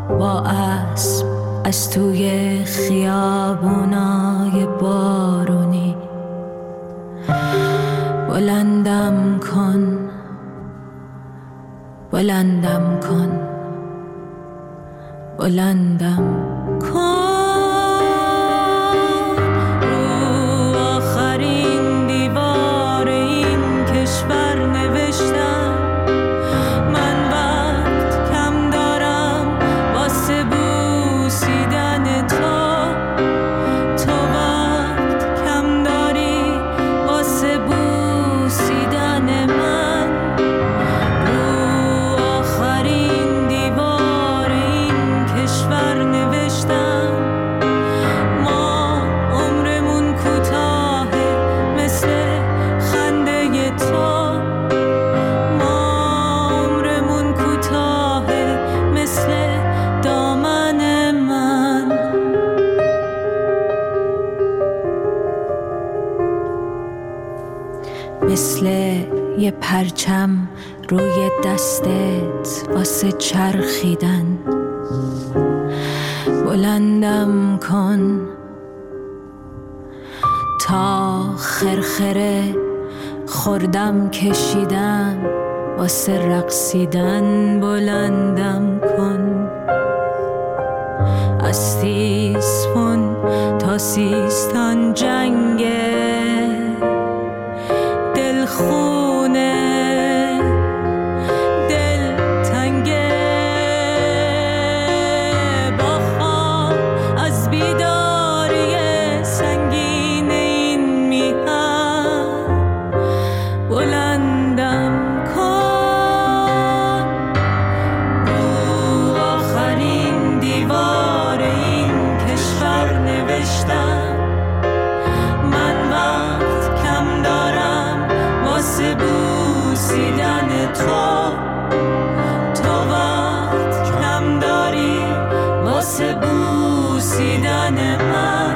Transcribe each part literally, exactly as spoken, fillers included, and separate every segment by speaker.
Speaker 1: با اسب از توی خیابونای بارونی بلندم کن، بلندم کن، بلندم کن. رو آخرین دیوار این کشور نوشتم من وقت کم دارم واسه بوسیدن تو، تو وقت کم داری واسه بوسیدن من. رو آخرین دیوار این کشور نوشتم ما عمرمون کوتاهه مثل خنده تو، ما عمرمون کوتاهه مثل دامن من. مثل یه پرچم روی دستت واسه چرخیدن بلندم کن تا خرخره خوردم کشیدم واسه رقصیدن بلندم کن. از تیسفون تا سیستان جنگه دل خونه دل تنگه با خواب از بیداری سنگین این میهن بلندم کن. رو آخرین دیوار این کشور نوشتم من وقت کم دارم واسه بوسیدن تو، تو وقت کم داری واسه بوسیدن من.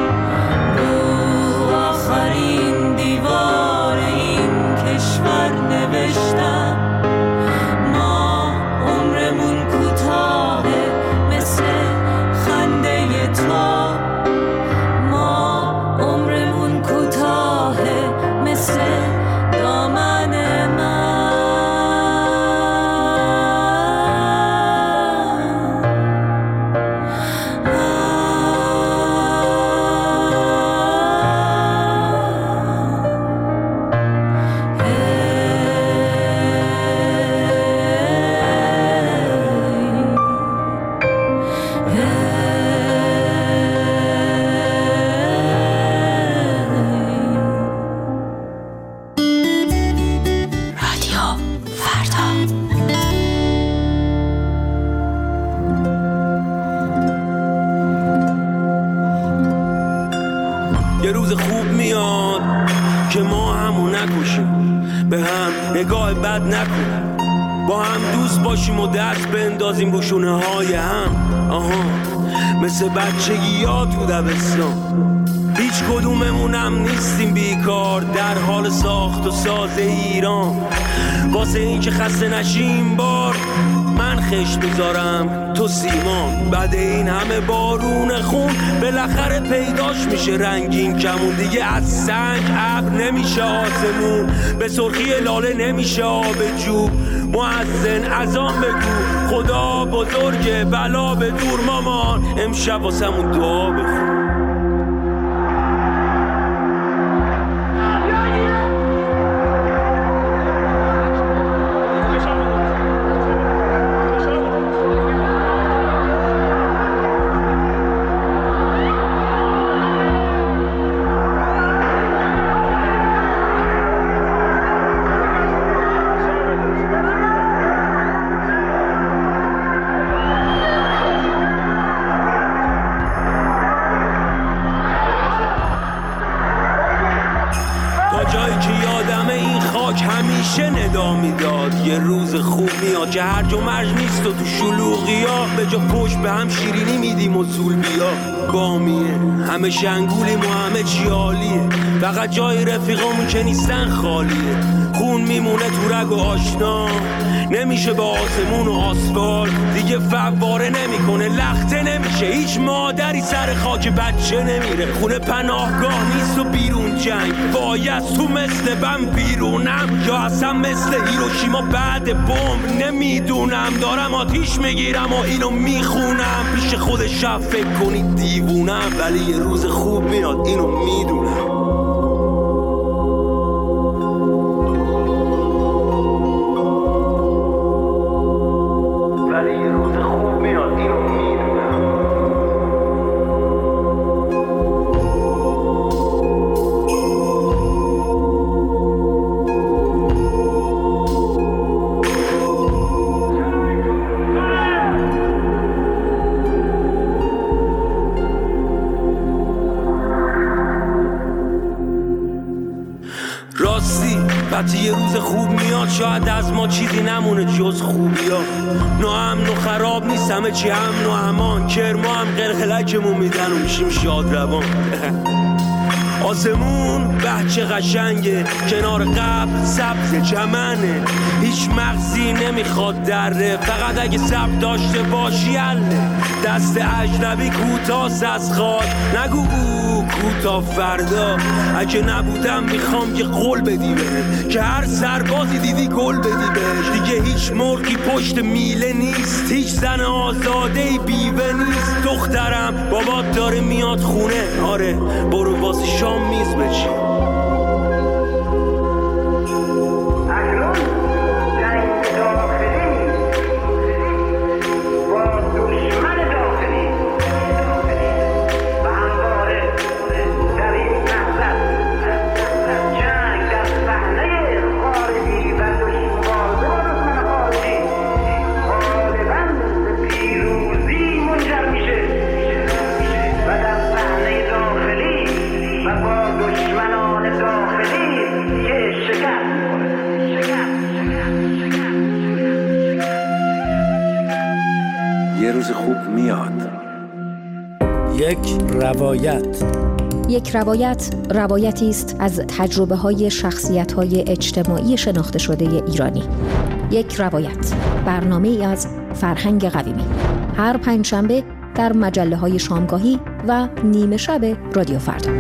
Speaker 1: رو آخرین دیوار این کشور نوشتم ما عمرمون کوتاهه مثل خنده تو، ما عمرمون کوتاهه مثل دامن من. رادیو فردا.
Speaker 2: یه روز خوب میاد که ما همو نکشیم، به هم نگاه بد نکنیم، با هم دوست باشیم و دست بندازیم رو شونه های هم. آها مثل بچگی ها تو دبستان هیچ کدوممونم نیستیم بیکار در حال ساخت و ساز ایران. واسه این که خسته نشیم بار من خش بذارم تو سیمان. بعد این همه بارون خون بالاخره پیداش میشه رنگین کمون. دیگه از سنگ ابر نمیشه آسمون، به سرخی لاله نمیشه آب جو. مؤذن اذان بگو خدا بزرگه بلا به دور مامان، امشب واسمون دعا بخون. جایی که یادمه این خاک همیشه ندا میداد یه روز خوب میاد که هرج و مرج نیست و تو شلوغی ها به جا پشت به هم شیرینی میدیم و زول بیا بامیه. همه شنگولیم و همه چی عالیه، فقط جای رفیقامون که نیستن خالیه. خون میمونه تو رگ و آشنا، نمیشه به آسمون و آسفالت دیگه فواره نمیکنه، لخته نمیشه، هیچ مادری سر خاک بچه نمیره. خونه پناهگاه نیست و بیرون جنگ، باید تو مثل بم بیرونم یا اصلا مثل هیروشیما بعد بمب. نمیدونم دارم آتیش میگیرم و اینو میخونم، پیش خود شب فکر کنید دیوونم، ولی یه روز خوب میاد اینو میدونم. وقتی یه روز خوب میاد شاید از ما چیزی نمونه جز خوبیا. ناامن و خراب نیست همه چی امن و امان، کرما هم قلقلکمون میدن و میشیم شاد روان. آسمون بچه قشنگه، کنار قبل سبز چمنه، هیچ مغزی نمیخواد دره، فقط اگه سب داشته باشی حله. دست اجنبی کوتاست از خواد، نگو او کوتا فردا. اگه نبودم میخوام یه قول بدی بهم که هر سربازی دیدی گل بدی بهش. دیگه هیچ مرغی پشت میله نیست، هیچ زن آزاده بیوه نیست. دخترم بابات داره میاد خونه، آره برو واسه شام میز بچی.
Speaker 3: یه روز خوب میاد. یک روایت.
Speaker 4: یک روایت روایتی است از تجربه‌های شخصیت‌های اجتماعی شناخته شده ایرانی. یک روایت، برنامه‌ای از فرهنگ قویمی، هر پنجشنبه در مجله‌های شامگاهی و نیمه شب رادیو فردا.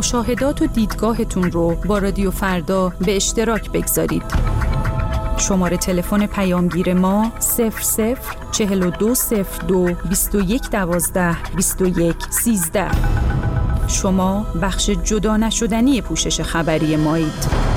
Speaker 5: مشاهدات و دیدگاهتون رو با رادیو فردا به اشتراک بگذارید. شماره تلفن پیامگیر ما صفر صفر چهل و دو صفر دو بیست و یک دوازده بیست و یک سیزده. شما بخش جدا نشدنی پوشش خبری مایید.